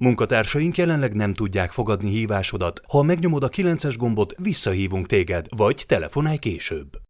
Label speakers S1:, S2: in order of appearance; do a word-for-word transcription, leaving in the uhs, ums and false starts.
S1: Munkatársaink jelenleg nem tudják fogadni hívásodat. Ha megnyomod a kilences gombot, visszahívunk téged, vagy telefonálj később.